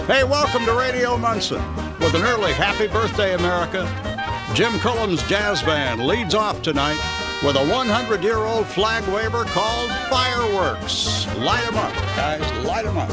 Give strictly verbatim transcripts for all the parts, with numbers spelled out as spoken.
Hey, welcome to Radio Munson. With an early Happy Birthday, America, Jim Cullum's Jazz Band leads off tonight with a hundred-year-old flag waver called Fireworks. Light 'em up, guys, light 'em up.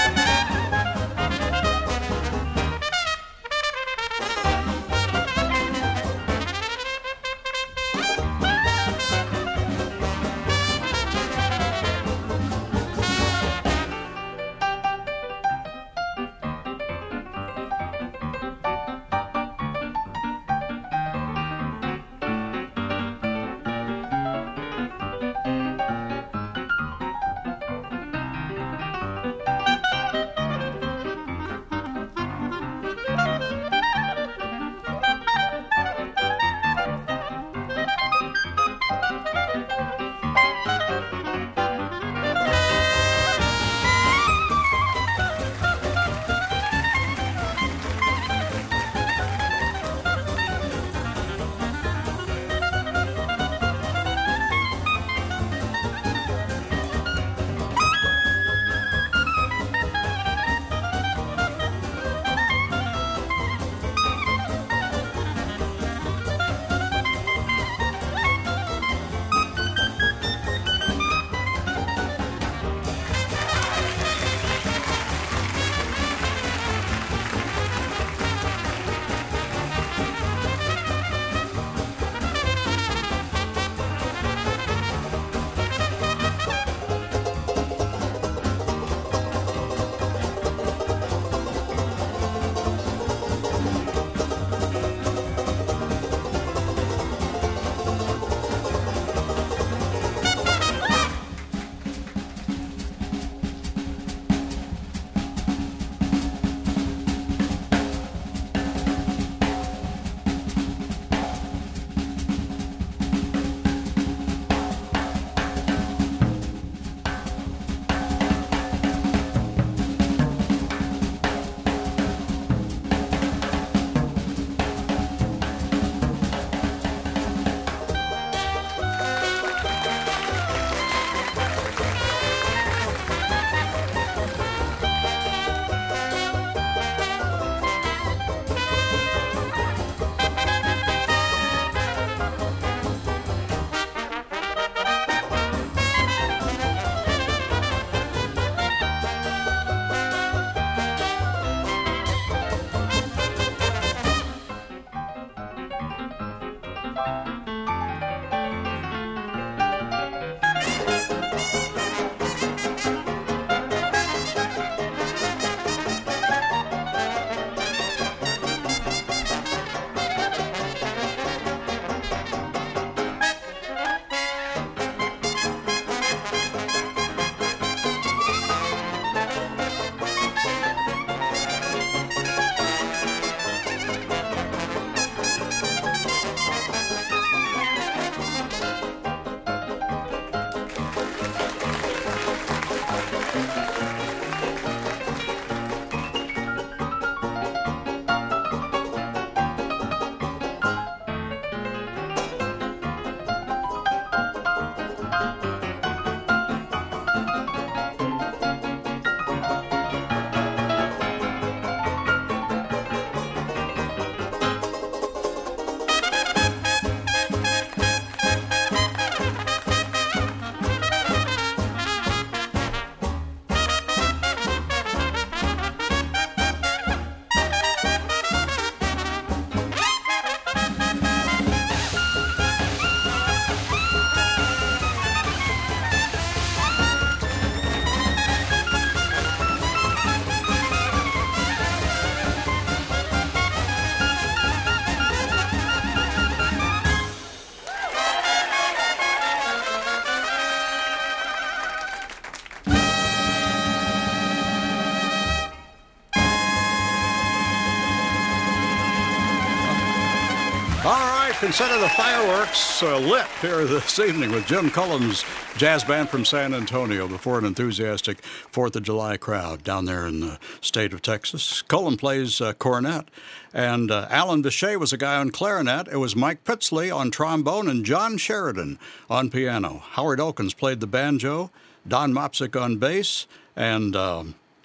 Consider the fireworks uh, lit here this evening with Jim Cullum's Jazz Band from San Antonio before an enthusiastic fourth of July crowd down there in the state of Texas. Cullum plays uh, cornet, and uh, Alan Vichet was a guy on clarinet. It was Mike Pritzley on trombone and John Sheridan on piano. Howard Elkins played the banjo, Don Mopsick on bass, and... Uh,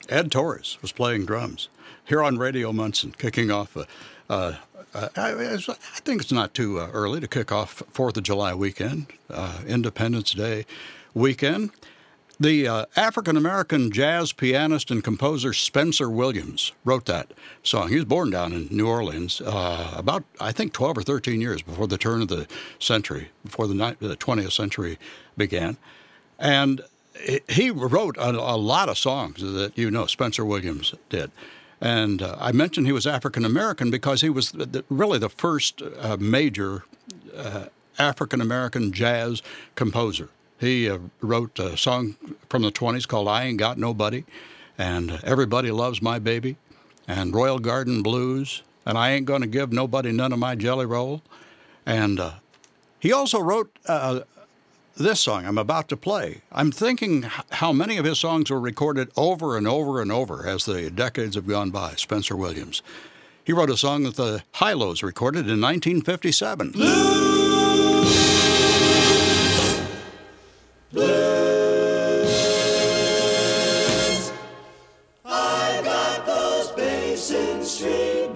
Ed Torres was playing drums here on Radio Munson, kicking off. Uh, uh, uh, I, I think it's not too uh, early to kick off Fourth of July weekend, uh, Independence Day weekend. The uh, African-American jazz pianist and composer Spencer Williams wrote that song. He was born down in New Orleans uh, about, I think, twelve or thirteen years before the turn of the century, before the, ni- the twentieth century began. And he wrote a, a lot of songs that you know Spencer Williams did. And uh, I mentioned he was African-American because he was the, really the first uh, major uh, African-American jazz composer. He uh, wrote a song from the twenties called I Ain't Got Nobody, and Everybody Loves My Baby, and Royal Garden Blues, and I Ain't Gonna Give Nobody None of My Jelly Roll. And uh, he also wrote uh, this song I'm about to play. I'm thinking how many of his songs were recorded over and over and over as the decades have gone by, Spencer Williams. He wrote a song that the Hi-Lo's recorded in nineteen fifty-seven. Blues. Blues, I got those Basin Street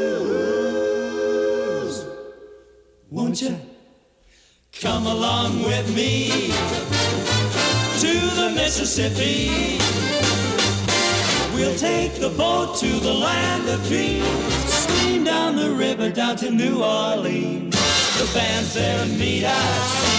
blues. Won't you come along with me to the Mississippi? We'll take the boat to the land of dreams, steam down the river down to New Orleans. The band's there to meet us,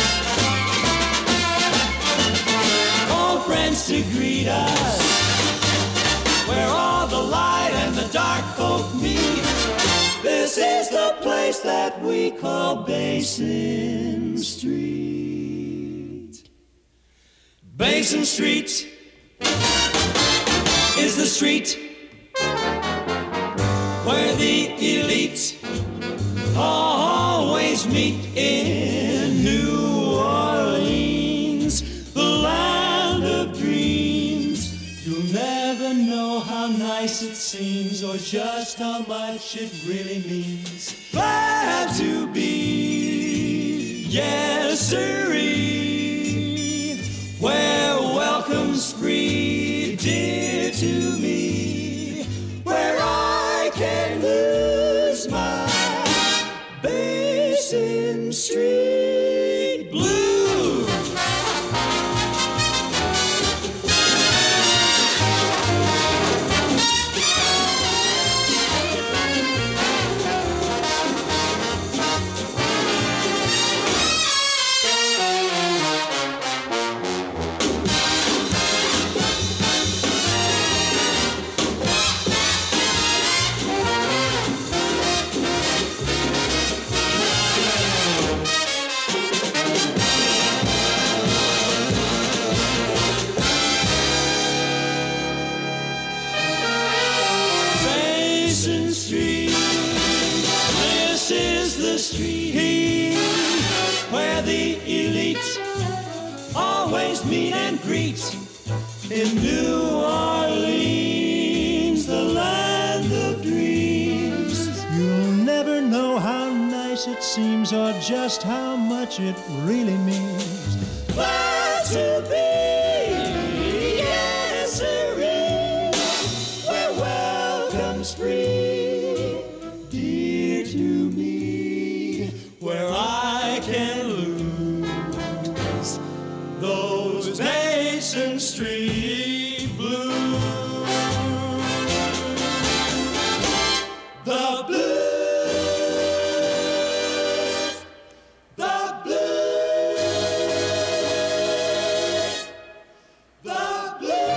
friends to greet us, where all the light and the dark folk meet. This is the place that we call Basin Street. Basin Street is the street where the elite always meet in New Orleans, the land of dreams. You'll never know how nice it seems or just how much it really means. Glad to be, yes sirree, where welcome's free, dear to me, where I can lose my Basin Street blues. Basin Street, this is the street where the elite always meet and greet. In New Orleans, the land of dreams. You'll never know how nice it seems or just how much it really means. Glad to be, yes sirree, where welcome's free, dear to me, where I can lose those Basin Street blues. The blues, the blues, the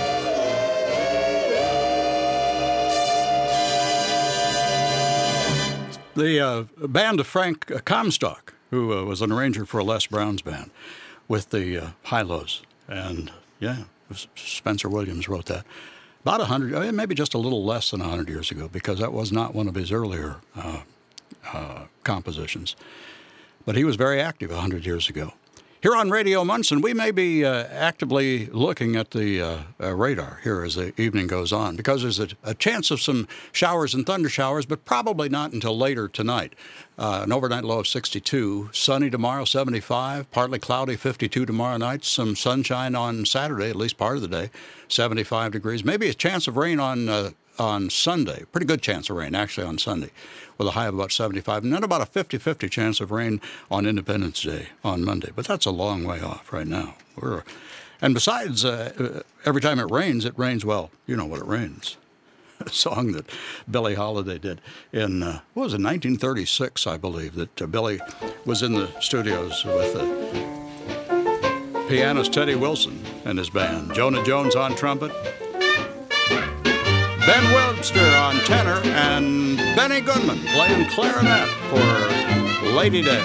blues. The uh, band of Frank Comstock, who uh, was an arranger for Les Brown's band, with the uh, Hi-Lo's. And, yeah, it was Spencer Williams wrote that. About a hundred, maybe just a little less than a hundred years ago, because that was not one of his earlier uh, uh, compositions. But he was very active a hundred years ago. Here on Radio Munson, we may be uh, actively looking at the uh, uh, radar here as the evening goes on, because there's a, a chance of some showers and thunder showers, but probably not until later tonight. Uh, an overnight low of sixty-two, sunny tomorrow, seventy-five, partly cloudy, fifty-two tomorrow night, some sunshine on Saturday, at least part of the day, seventy-five degrees. Maybe a chance of rain on uh, on Sunday, pretty good chance of rain actually on Sunday, with a high of about seventy-five, and then about a fifty-fifty chance of rain on Independence Day on Monday. But that's a long way off right now. We're, and besides, uh, every time it rains, it rains, well, you know what it rains. A song that Billie Holiday did in, uh, what was it, nineteen thirty-six, I believe, that uh, Billie was in the studios with uh, pianist Teddy Wilson and his band. Jonah Jones on trumpet, Ben Webster on tenor, and Benny Goodman playing clarinet for Lady Day.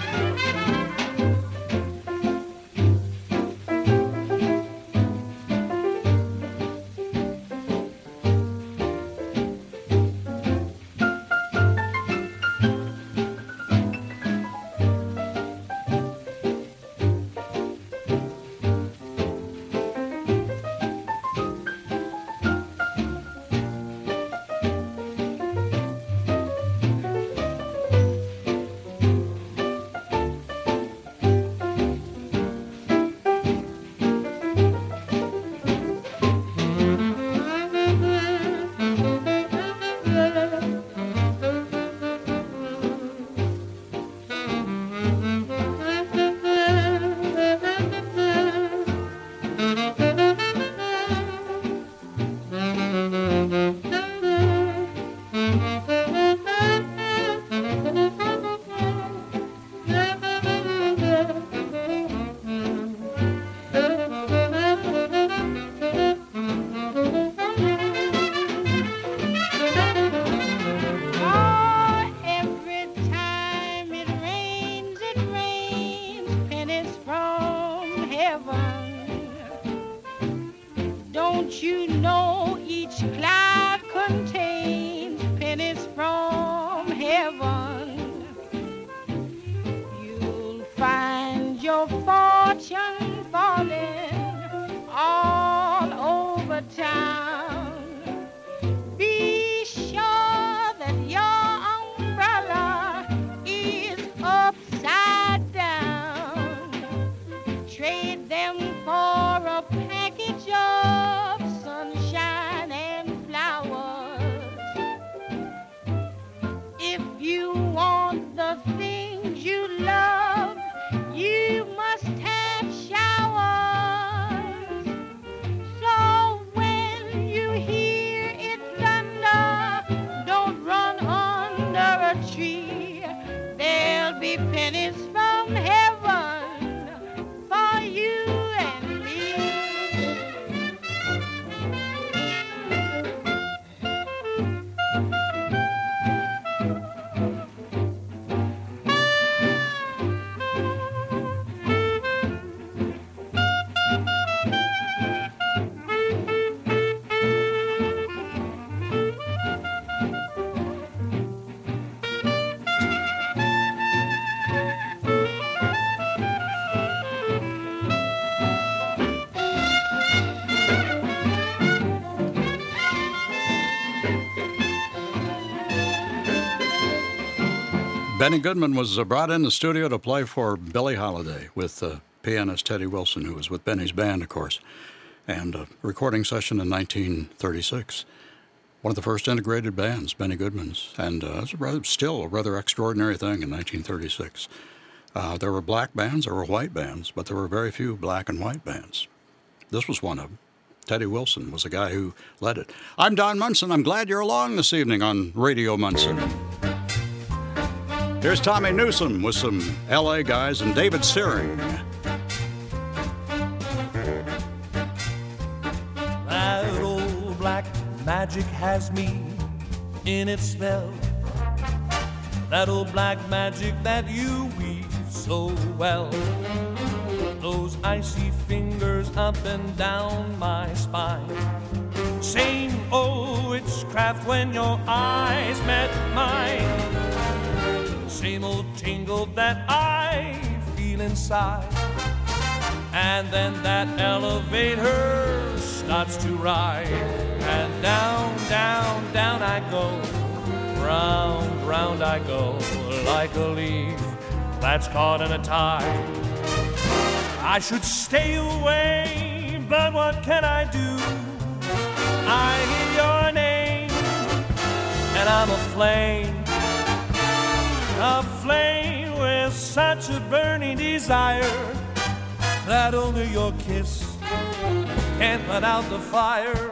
Benny Goodman was uh, brought in the studio to play for Billie Holiday with uh, pianist Teddy Wilson, who was with Benny's band, of course, and a recording session in nineteen thirty-six. One of the first integrated bands, Benny Goodman's, and uh, it was a rather, still a rather extraordinary thing in nineteen thirty-six. Uh, there were black bands, there were white bands, but there were very few black and white bands. This was one of them. Teddy Wilson was the guy who led it. I'm Don Munson. I'm glad you're along this evening on Radio Munson. Here's Tommy Newsom with some L A guys and David Searing. That old black magic has me in its spell. That old black magic that you weave so well. Those icy fingers up and down my spine. Same old witchcraft when your eyes met mine. Same old tingle that I feel inside. and then that elevator starts to ride, and down, down, down I go, round, round I go, like a leaf that's caught in a tide. I should stay away, but what can I do? I hear your name, and I'm aflame, aflame with such a burning desire that only your kiss can't put out the fire.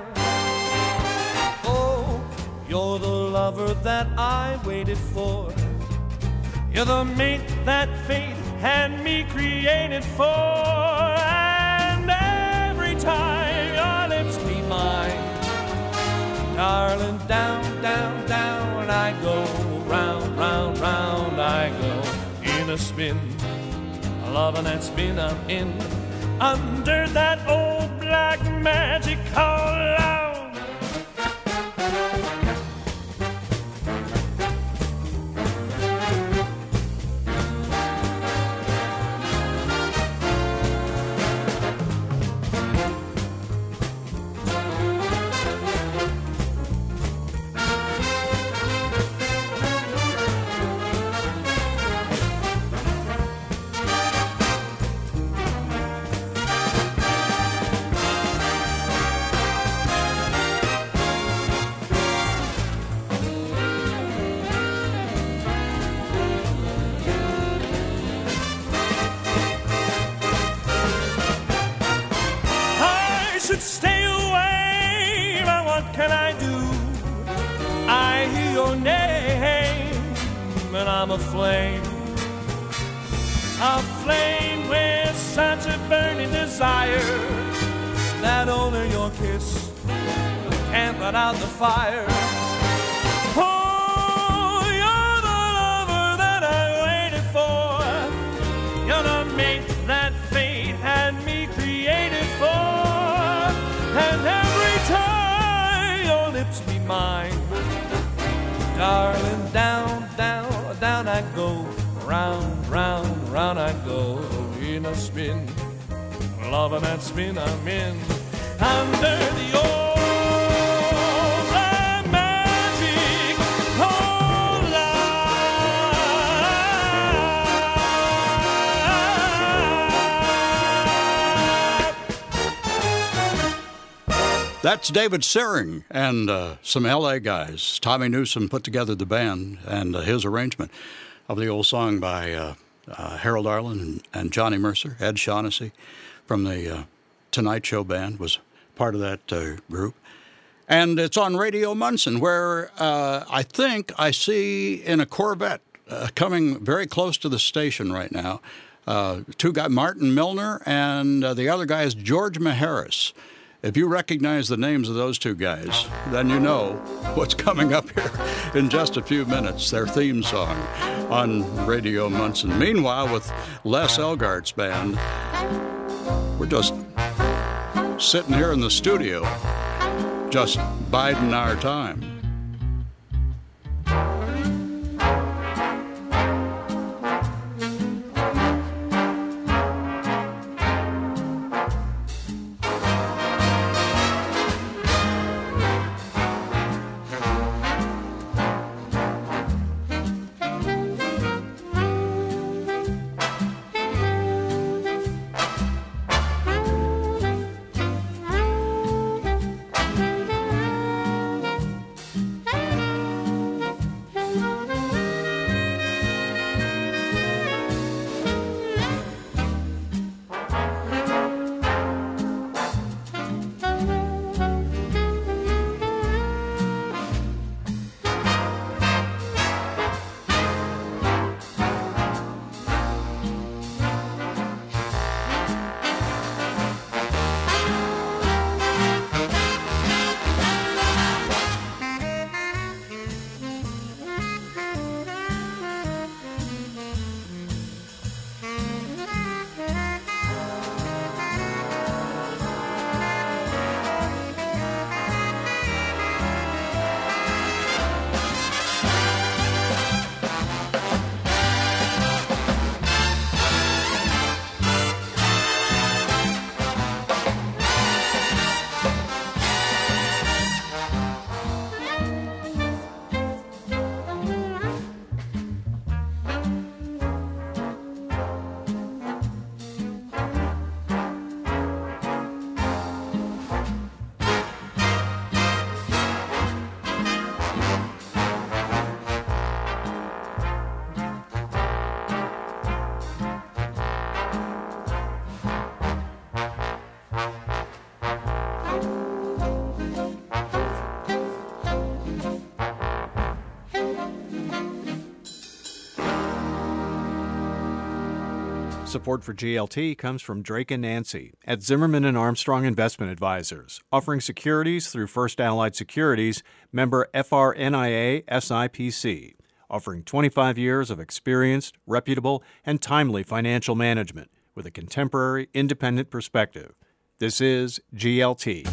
Oh, you're the lover that I waited for. You're the mate that fate had me created for. And every time your lips meet mine, darling, down, down, down I go, round, round, round I go, in a spin, loving that spin I'm in, under that old black magic called love. Stay away, but what can I do? I hear your name, and I'm aflame, aflame with such a burning desire that only your kiss can't put out the fire. Oh, you're the lover that I waited for. You're the mate that fate had me created for. And every time your lips meet mine, darling, down, down, down I go, round, round, round I go, in a spin, loving that spin I'm in, under the old black magic, oh love. That's David Searing and uh, some L A guys. Tommy Newsom put together the band, and uh, his arrangement of the old song by uh, uh, Harold Arlen and, and Johnny Mercer. Ed Shaughnessy from the uh, Tonight Show band was part of that uh, group. And it's on Radio Munson, where uh, I think I see in a Corvette uh, coming very close to the station right now, uh, two guys, Martin Milner, and uh, the other guy is George Maharis. If you recognize the names of those two guys, then you know what's coming up here in just a few minutes, their theme song on Radio Munson. Meanwhile, with Les Elgart's band, we're just sitting here in the studio, just biding our time. Support for G L T comes from Drake and Nancy at Zimmerman and Armstrong Investment Advisors, offering securities through First Allied Securities, member F R N I A S I P C, offering twenty-five years of experienced, reputable, and timely financial management with a contemporary, independent perspective. This is G L T.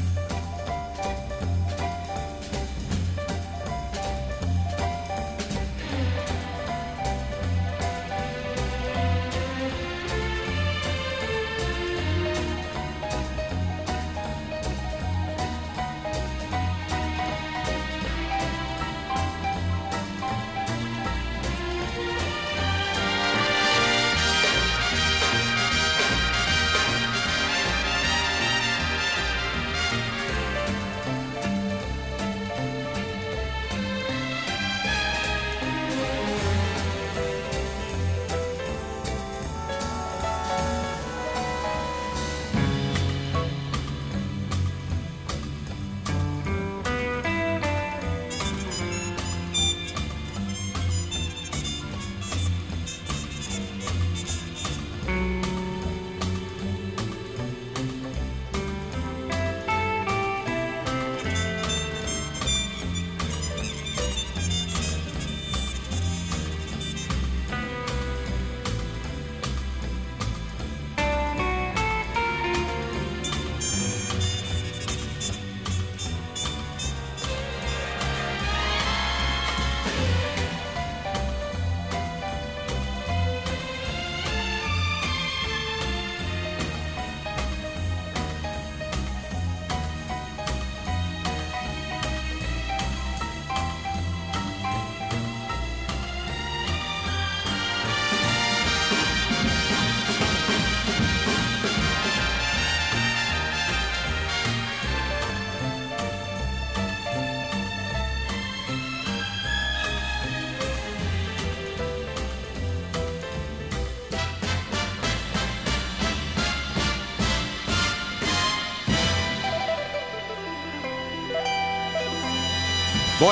Boy,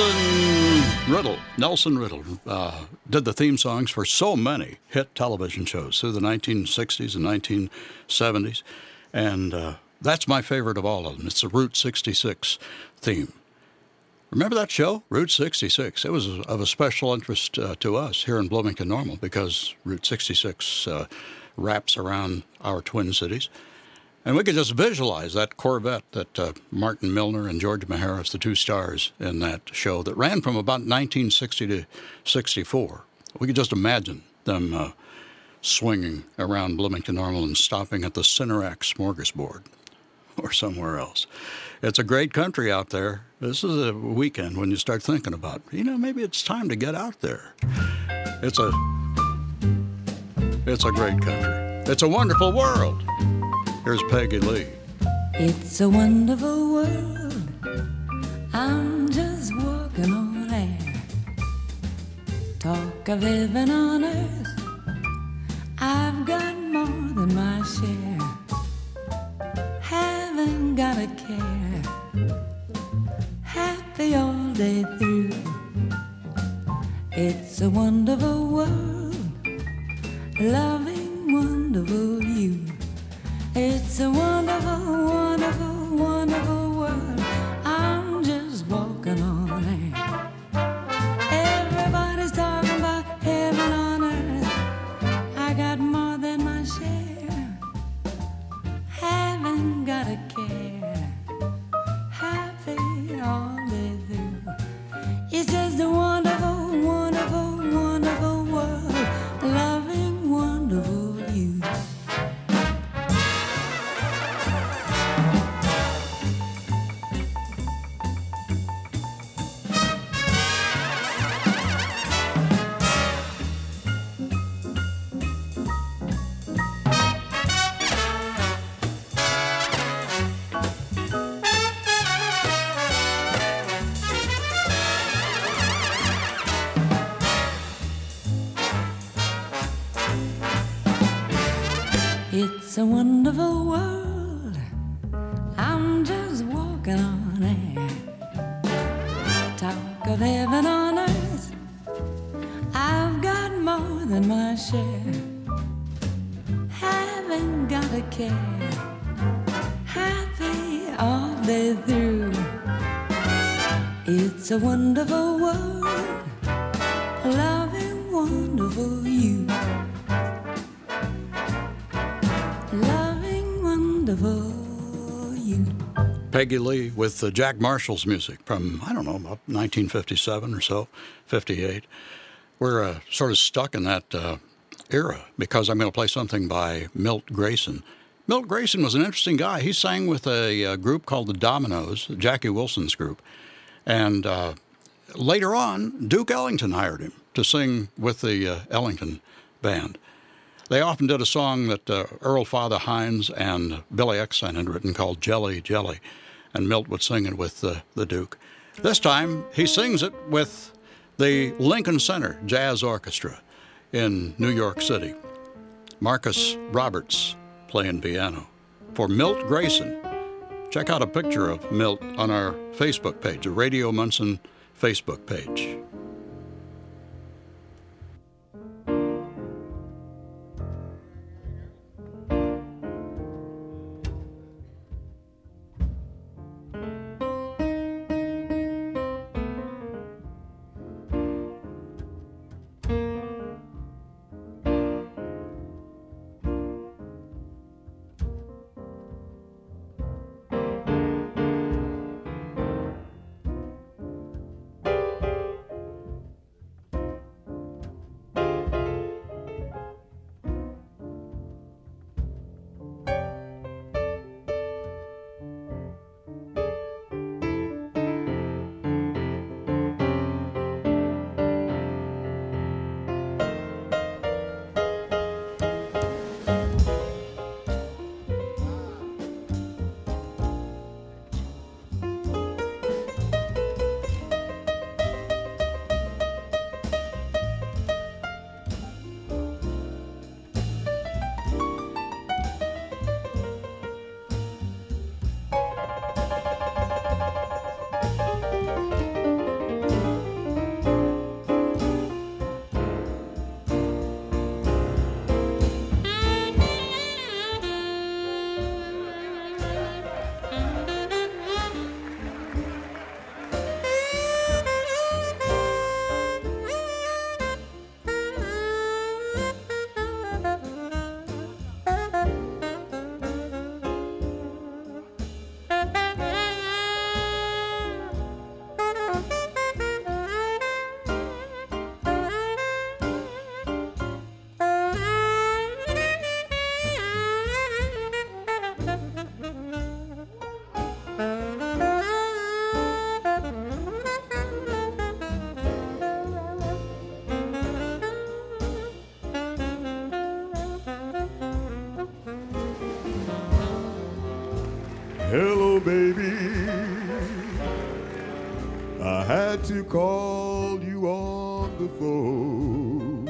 Nelson Riddle, Nelson Riddle uh, did the theme songs for so many hit television shows through the nineteen sixties and nineteen seventies, and uh, that's my favorite of all of them. It's the Route sixty-six theme. Remember that show, Route sixty-six? It was of a special interest uh, to us here in Bloomington Normal because Route sixty-six uh, wraps around our Twin Cities. And we could just visualize that Corvette that uh, Martin Milner and George Maharis, the two stars in that show that ran from about nineteen sixty to sixty-four. We could just imagine them uh, swinging around Bloomington Normal and stopping at the Cinerac Smorgasbord or somewhere else. It's a great country out there. This is a weekend when you start thinking about, you know, maybe it's time to get out there. It's a, it's a great country. It's a wonderful world. Here's Peggy Lee. It's a wonderful world. I'm just walking on air. Talk of heaven on earth. I've got more than my share. Haven't got a care. Happy all day through. It's a wonderful world. Loving wonderful you. It's a wonderful, wonderful, wonderful world. I'm just walking on air. Everybody's talking about heaven on earth. I got more than my share. Haven't got a care. Happy all day through. It's just a wonderful, wonderful, wonderful world. Loving wonderful you. It's a wonderful world. I'm just walking on air. Talk of heaven on earth. I've got more than my share. care. Happy all day through. It's a wonderful world, loving wonderful you. Loving wonderful you. Peggy Lee with uh, Jack Marshall's music from, I don't know, about nineteen fifty-seven or so, fifty-eight. We're uh, sort of stuck in that uh, era because I'm going to play something by Milt Grayson. Milt Grayson was an interesting guy. He sang with a, a group called the Dominoes, Jackie Wilson's group. And uh, later on, Duke Ellington hired him to sing with the uh, Ellington band. They often did a song that uh, Earl Father Hines and Billy Eckstine had written called Jelly, Jelly, and Milt would sing it with uh, the Duke. This time, he sings it with the Lincoln Center Jazz Orchestra in New York City. Marcus Roberts playing piano for Milt Grayson. Check out a picture of Milt on our Facebook page, the Radio Munson Facebook page. Hello, baby. I had to call you on the phone.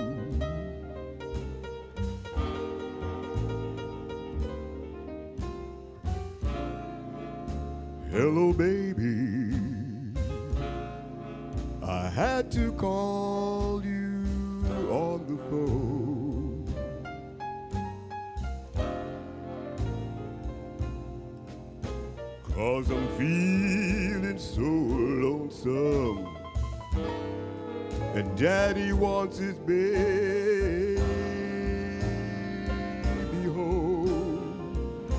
Hello, baby. I had to call you on the phone. 'Cause I'm feeling so lonesome, and Daddy wants his baby home.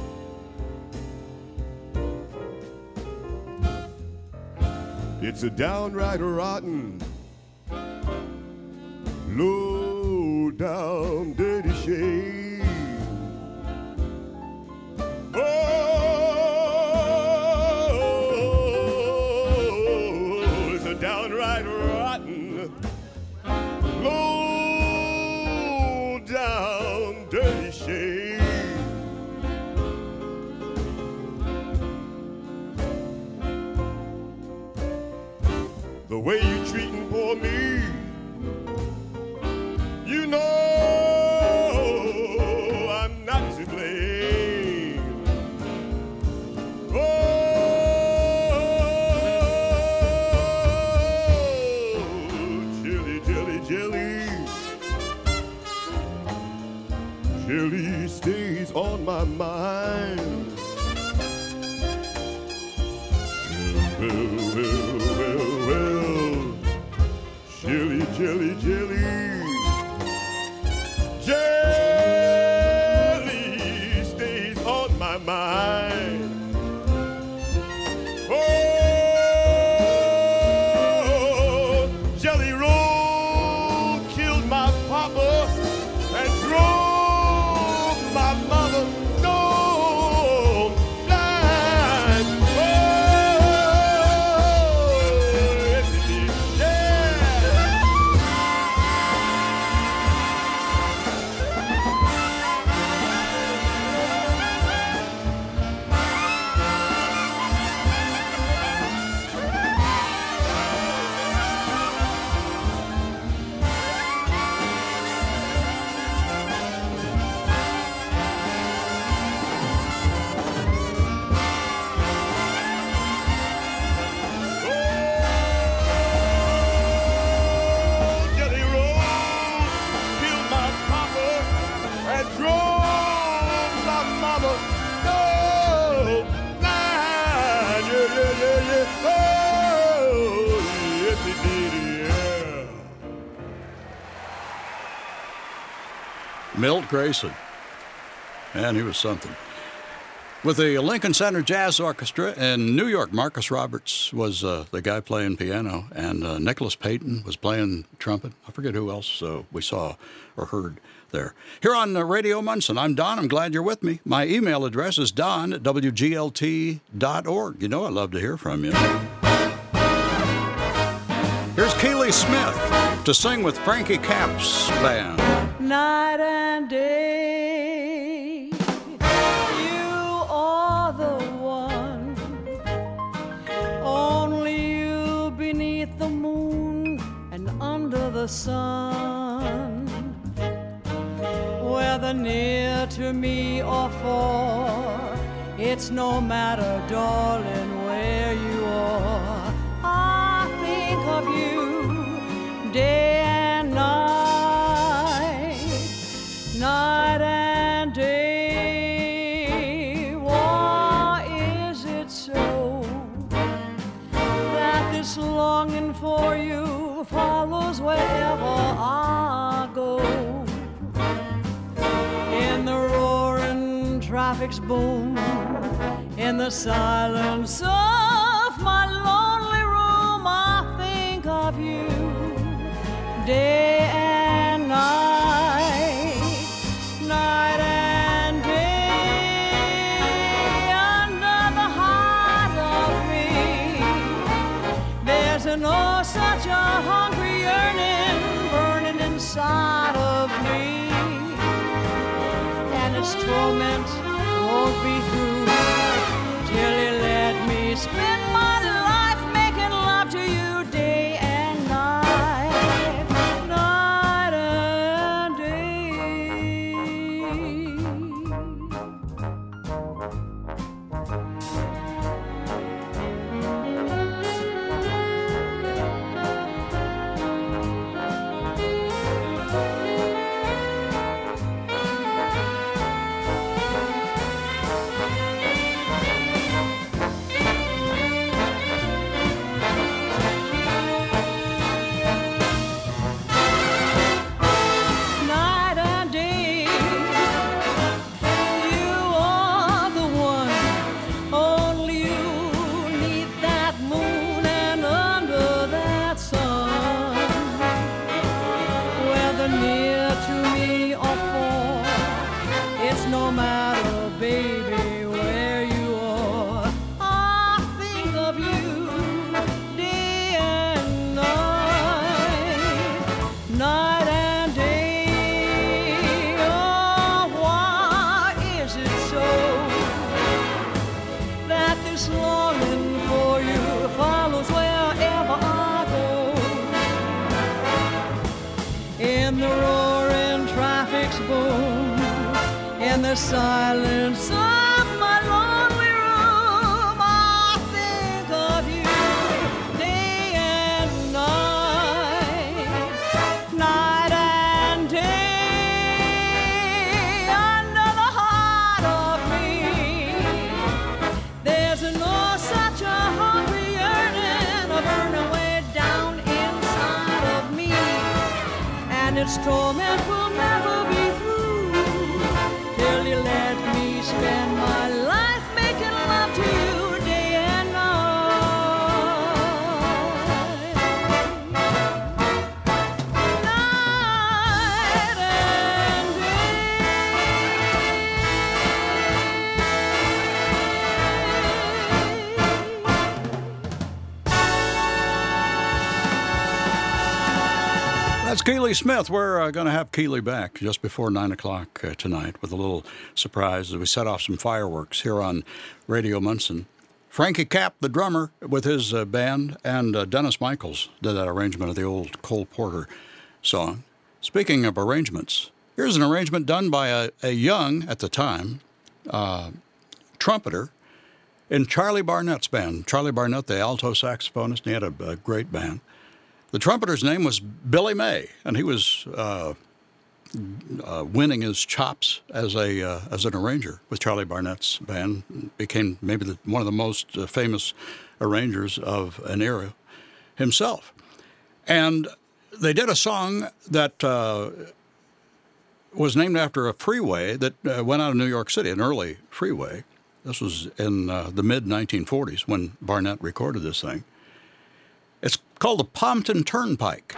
It's a downright rotten, low down, dirty shame. Oh, downright rotten, low down, dirty shame. The way you treating poor me, you know I'm not to blame. Oh, jelly stays stays on my mind. Well, well, well, well, jelly, jelly, jelly, jelly stays on my mind. Oh, Jelly Roll killed my papa and drove my mother stone blind. Oh, yes, it did. Jelly Roll killed my papa and drove my mother stone blind. Yeah, yeah, yeah, yeah. Oh, yes, it did, yeah. Milt Grayson. And he was something. With the Lincoln Center Jazz Orchestra in New York, Marcus Roberts was uh, the guy playing piano, and uh, Nicholas Payton was playing trumpet. I forget who else uh, we saw or heard there. Here on uh, Radio Munson, I'm Don. I'm glad you're with me. My email address is don at w g l t dot org. You know I'd love to hear from you. Here's Keely Smith to sing with Frankie Cap's band. Night and day, you are the one. Only you beneath the moon and under the sun. Whether near to me or far, it's no matter, darling, where you are. I think of you day and night, night and day. Why is it so that this longing for you follows wherever I go? In the roaring traffic's boom, in the silence of my lonely room, I think of you day and night, night and day. Under the heart of me, there's an oh such a hungry yearning burning inside of me, and its torment won't be through till you let me spend my life making love to you day and night, night and night and day. You are the one. Only you need that moon and under that sun. Whether near to me or far, it's no matter, baby, where you are. I think of you day and night, night and day. Oh, why is it so that this longing for you follows wherever I go? In the roaring traffic's boom, in the silence of my lonely room, I think of you day and night, night and day. Under the heart its torment will never be through till you let me spend my life making love to you day and night. Night and That's Keely Smith. We're uh, going to have Keely back just before nine o'clock uh, tonight with a little surprise as we set off some fireworks here on Radio Munson. Frankie Capp, the drummer, with his uh, band, and uh, Dennis Michaels did that arrangement of the old Cole Porter song. Speaking of arrangements, here's an arrangement done by a, a young, at the time, uh, trumpeter in Charlie Barnett's band. Charlie Barnett, the alto saxophonist, and he had a, a great band. The trumpeter's name was Billy May, and he was uh, uh, winning his chops as a uh, as an arranger with Charlie Barnett's band. Became maybe the, one of the most uh, famous arrangers of an era himself. And they did a song that uh, was named after a freeway that uh, went out of New York City, an early freeway. This was in uh, the mid nineteen forties when Barnett recorded this thing. It's called the Pompton Turnpike.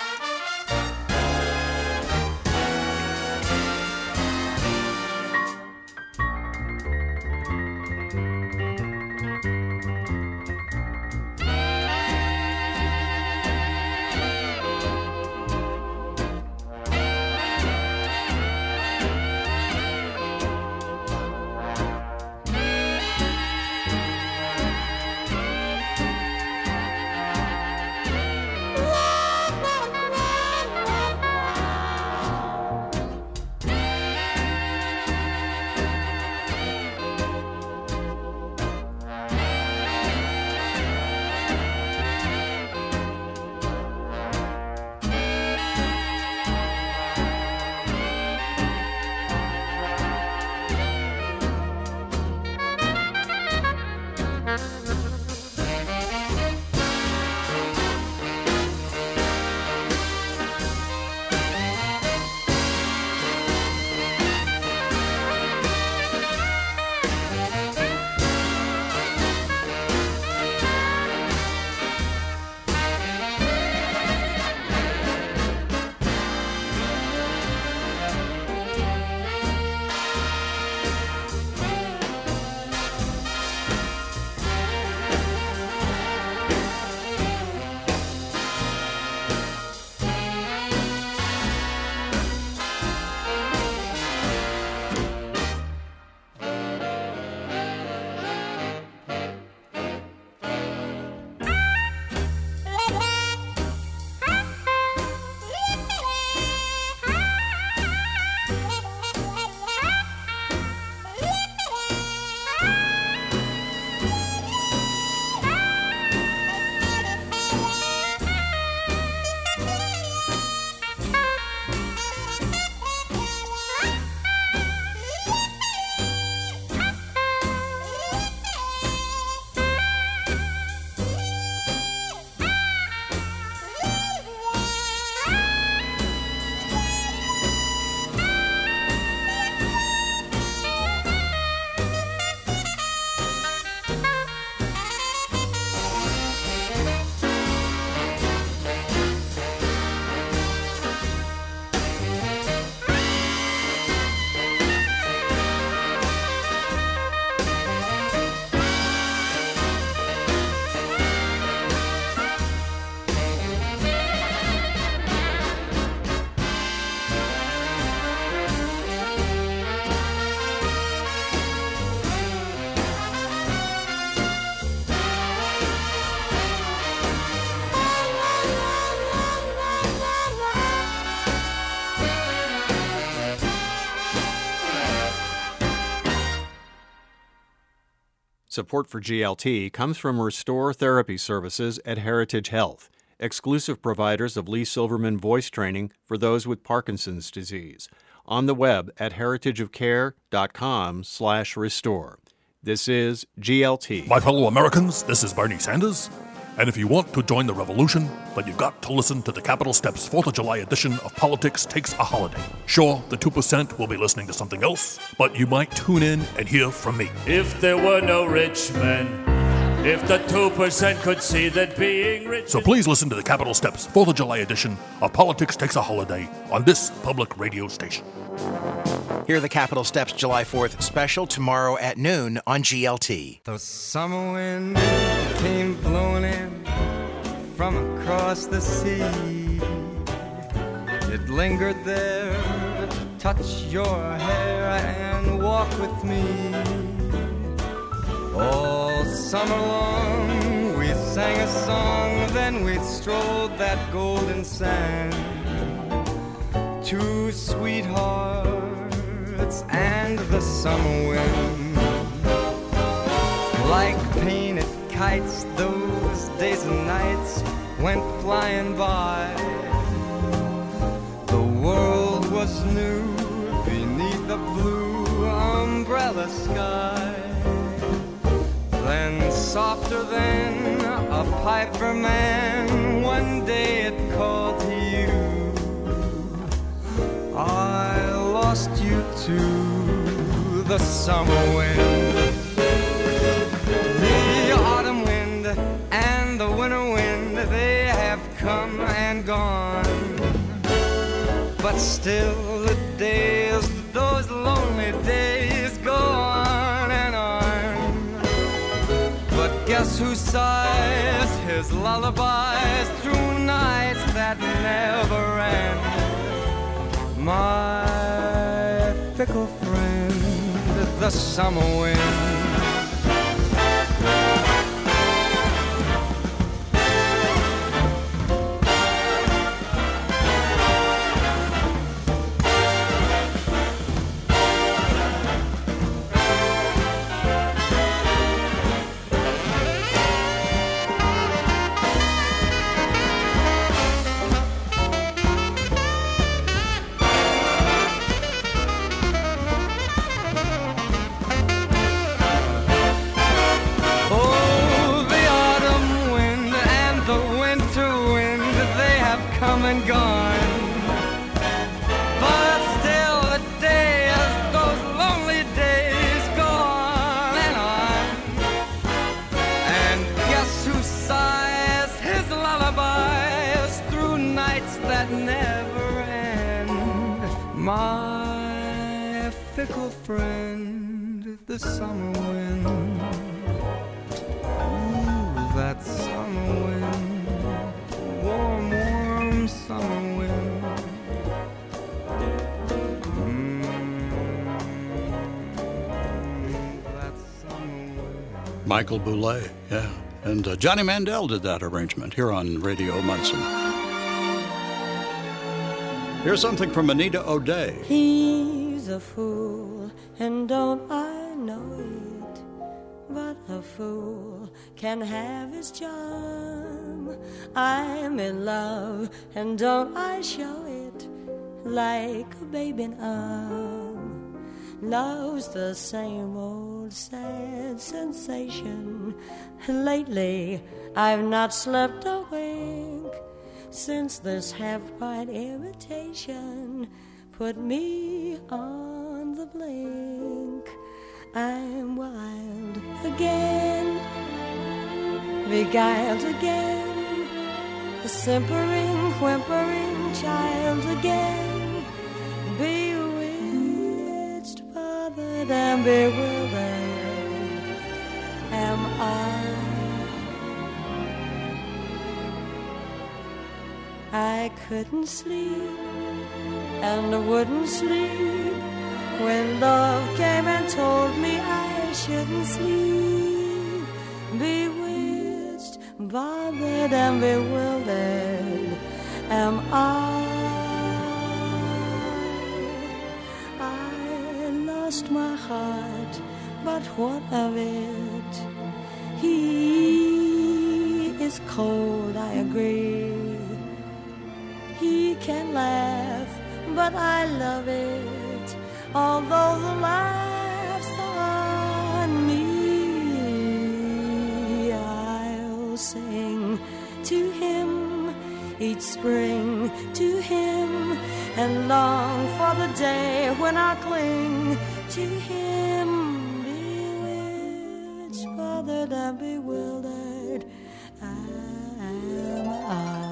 Support for G L T comes from Restore Therapy Services at Heritage Health, exclusive providers of Lee Silverman voice training for those with Parkinson's disease. On the web at heritageofcare.com slash restore. This is G L T. My fellow Americans, this is Bernie Sanders. And if you want to join the revolution, then you've got to listen to the Capitol Steps fourth of July edition of Politics Takes a Holiday. Sure, the two percent will be listening to something else, but you might tune in and hear from me. If there were no rich men, if the two percent could see that being rich... So please listen to the Capitol Steps fourth of July edition of Politics Takes a Holiday on this public radio station. Hear the Capitol Steps July fourth special tomorrow at noon on G L T. The summer wind came blowing in from across the sea. It lingered there to touch your hair and walk with me. All summer long we sang a song, then we strolled that golden sand. Two sweethearts and the summer wind, like painted kites, those days and nights went flying by. The world was new beneath the blue umbrella sky. Then softer than a piper man, one day it called to you. I lost you to the summer wind, the autumn wind and the winter wind. They have come and gone, but still the days, those lonely days go on and on. But guess who sighs his lullabies through nights that never end? My fickle friend, the summer wind. And gone, but still the days, those lonely days go on and on. And guess who sighs his lullabies through nights that never end? My fickle friend, the summer wind. Ooh, that summer wind, warm, warm summer wind. Mm, that summer wind. Michael Bublé, yeah. And uh, Johnny Mandel did that arrangement here on Radio Munson. Here's something from Anita O'Day. He's a fool, and don't I know it? But a fool can have his charm. I'm in love, and don't I show it? Like a baby in arm. Love's the same old sad sensation. Lately, I've not slept a wink since this half-right imitation put me on the blink. I'm wild again, beguiled again, a simpering, whimpering child again, bewitched, bothered, and bewildered am I. I couldn't sleep and wouldn't sleep when love came and told me I shouldn't sleep. Bewitched, bothered, and bewildered am I. I lost my heart, but what of it? He is cold, I agree. He can laugh, but I love it, although the laugh's on me. I'll sing each spring to him, and long for the day when I cling to him. Bewitched, bothered, and bewildered, am I.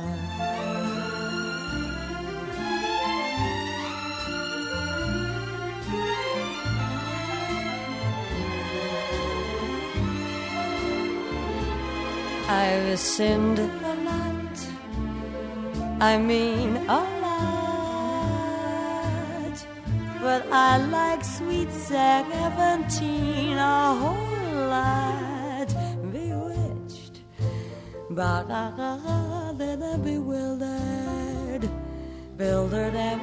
I've sinned a lot, I mean a lot, but I like sweet seventeen a whole lot. Bewitched, bothered and bewildered, bewildered am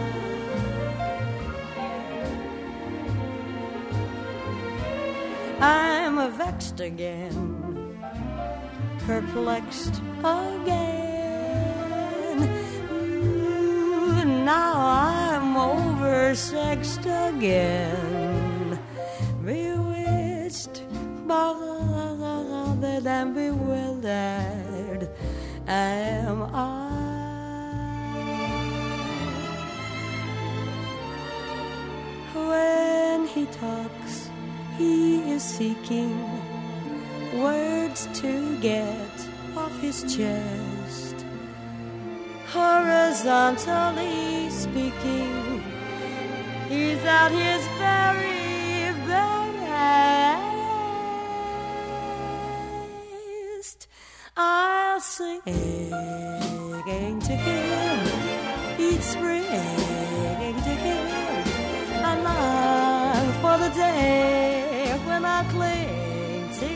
I. I'm vexed again, perplexed again. Ooh, now I'm oversexed again. Bewitched, bothered and bewildered am I. When he talks, he is seeking words to get off his chest. Horizontally speaking, he's at his very best. I'll sing to him each spring to him. I long for the day when I cling to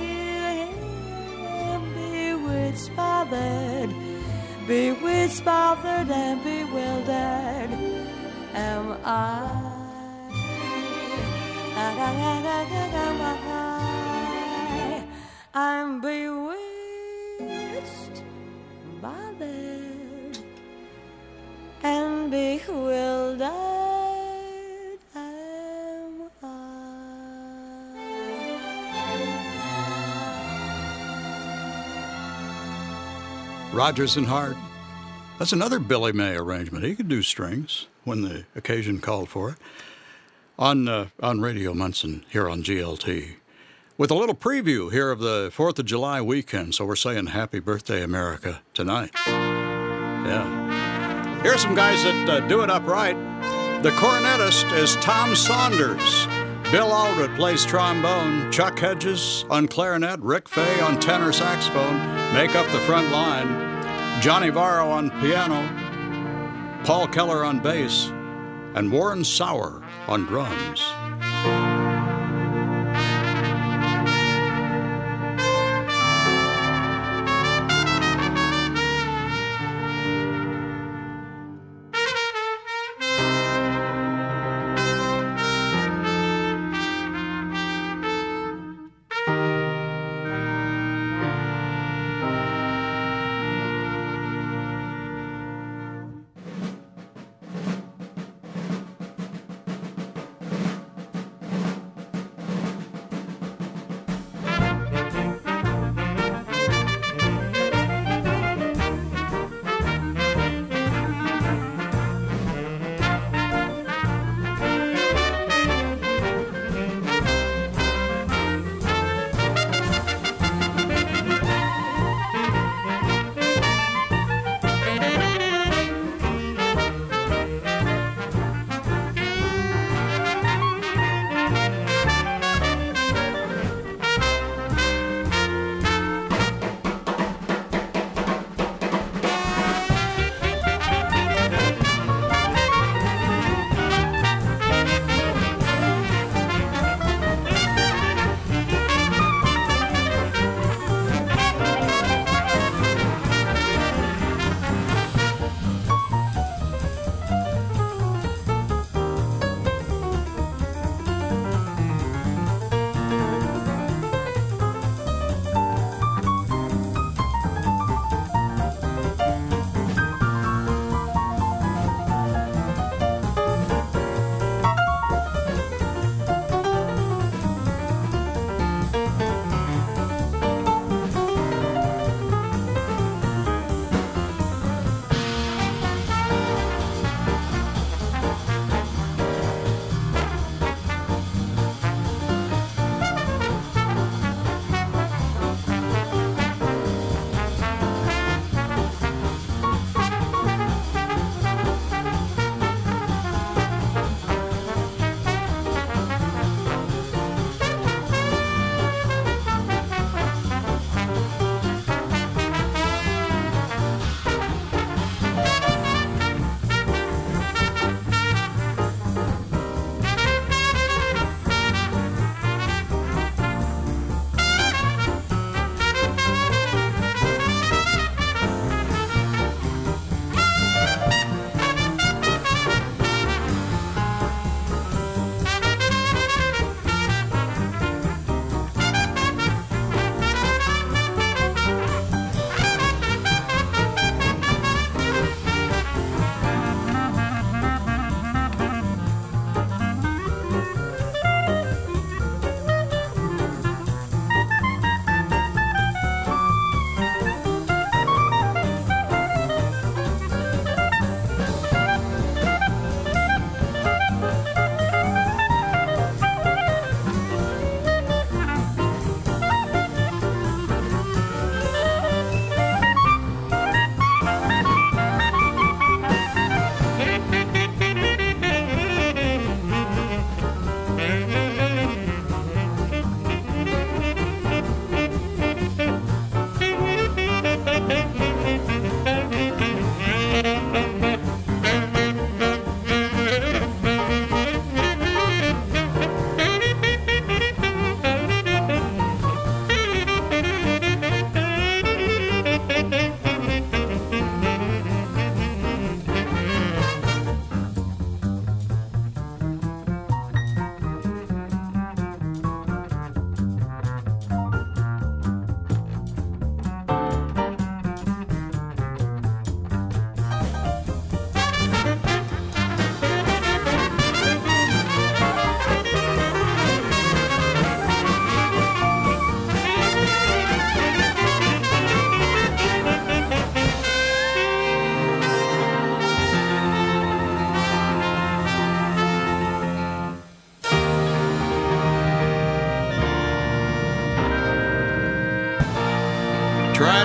bewitched, bothered, bewitched, bothered, and bewildered am I. I'm bewitched, bothered, and bewildered am I. Rodgers and Hart. That's another Billy May arrangement. He could do strings when the occasion called for it. On uh, on Radio Munson here on G L T. With a little preview here of the fourth of July weekend. So we're saying happy birthday, America, tonight. Yeah. Here's some guys that uh, do it upright. The cornetist is Tom Saunders. Bill Aldrich plays trombone. Chuck Hedges on clarinet. Rick Fay on tenor saxophone make up the front line. Johnny Varro on piano. Paul Keller on bass. And Warren Sauer on drums.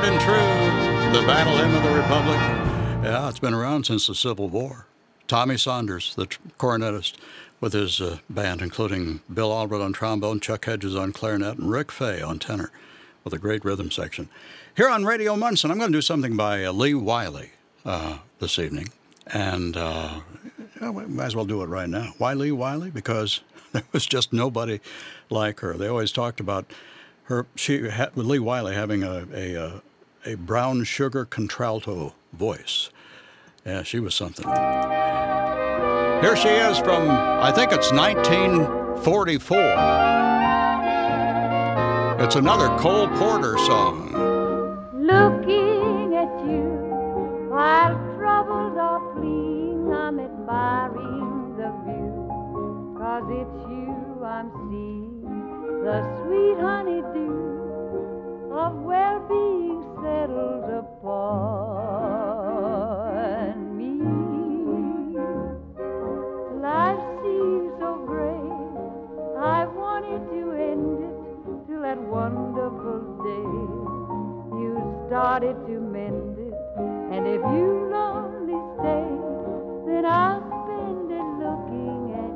Tried and True, the Battle Hymn of the Republic. Yeah, it's been around since the Civil War. Tommy Saunders, the tr- cornetist, with his uh, band, including Bill Albert on trombone, Chuck Hedges on clarinet, and Rick Fay on tenor, with a great rhythm section. Here on Radio Munson, I'm going to do something by uh, Lee Wiley uh, this evening. And uh, yeah, we might as well do it right now. Why Lee Wiley? Because there was just nobody like her. They always talked about her, she had, with Lee Wiley having a, a, a brown sugar contralto voice. Yeah, she was something. Here she is from, I think it's nineteen forty-four. It's another Cole Porter song. Looking at you while troubles are fleeing, I'm admiring the view, 'cause it's you I'm seeing, the sweet honeydew of well-being settles upon me. Life seems so great, I wanted to end it till that wonderful day you started to mend it, and if you only stay, then I'll spend it looking at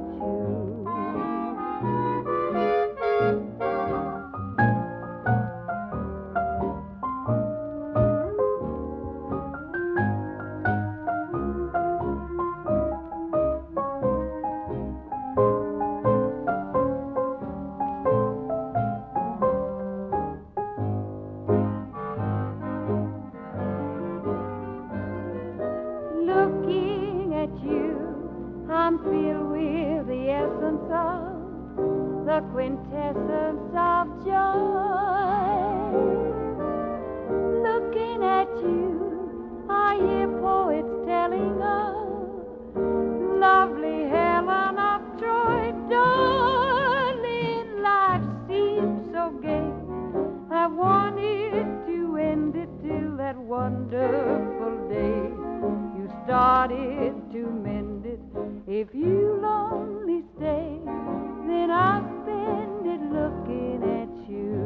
the quintessence of joy. Looking at you, I hear poets telling of lovely Helen of Troy. Darling, life seems so gay, I wanted to end it till that wonderful day you started to mend it. If you'll only stay, then I'll spend it looking at you.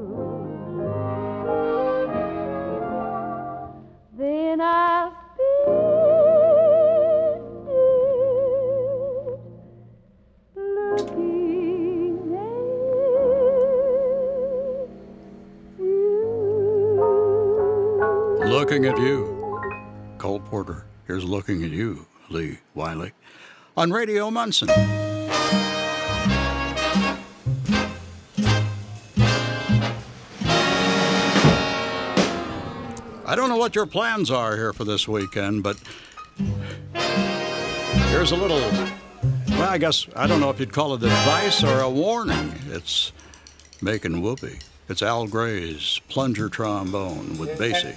Then I'll spend it looking at you. Looking at You. Cole Porter. Here's Looking at You, Lee Wiley. On Radio Munson. I don't know what your plans are here for this weekend, but here's a little, well, I guess, I don't know if you'd call it advice or a warning. It's making whoopee. It's Al Gray's plunger trombone with Basie.